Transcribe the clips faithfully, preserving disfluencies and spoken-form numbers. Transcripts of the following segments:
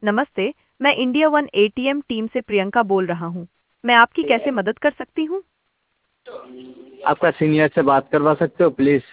नमस्ते, मैं India one ATM team से प्रियंका बोल रहा हूँ। मैं आपकी कैसे मदद कर सकती हूँ? आपका सीनियर से बात करवा सकते हो प्लीज़?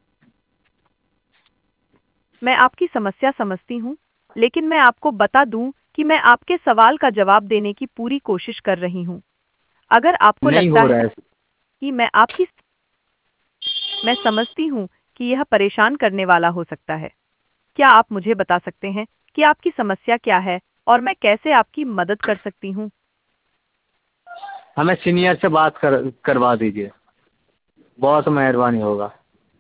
मैं आपकी समस्या समझती हूँ, लेकिन मैं आपको बता दूँ कि मैं आपके सवाल का जवाब देने की पूरी कोशिश कर रही हूँ। अगर आपको नहीं लगता हो है रहा है। कि मैं आपकी मैं समझती हूँ कि यह परेशान करने वाला हो सकता है। क्या आप मुझे बता सकते हैं कि आपकी समस्या क्या है और मैं कैसे आपकी मदद कर सकती हूँ? हमें सीनियर से बात कर करवा दीजिए, बहुत मेहरबानी होगा।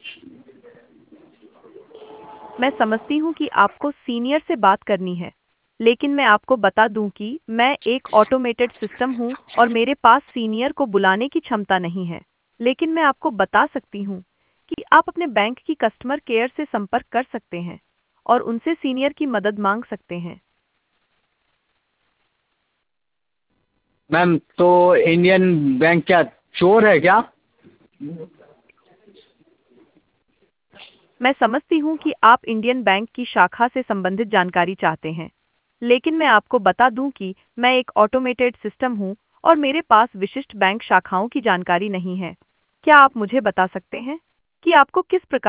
मैं समझती हूँ कि आपको सीनियर से बात करनी है, लेकिन मैं आपको बता दूँ कि मैं एक ऑटोमेटेड सिस्टम हूँ और मेरे पास सीनियर को बुलाने की क्षमता नहीं है। लेकिन मैं आपको बता सकती हूँ कि आप अपने बैंक की कस्टमर केयर से संपर्क कर सकते हैं और उनसे सीनियर की मदद मांग सकते हैं। मैम, तो इंडियन बैंक क्या चोर है क्या? मैं समझती हूँ कि आप इंडियन बैंक की शाखा से संबंधित जानकारी चाहते हैं, लेकिन मैं आपको बता दूँ कि मैं एक ऑटोमेटेड सिस्टम हूँ और मेरे पास विशिष्ट बैंक शाखाओं की जानकारी नहीं है। क्या आप मुझे बता सकते हैं कि आपको किस प्रकार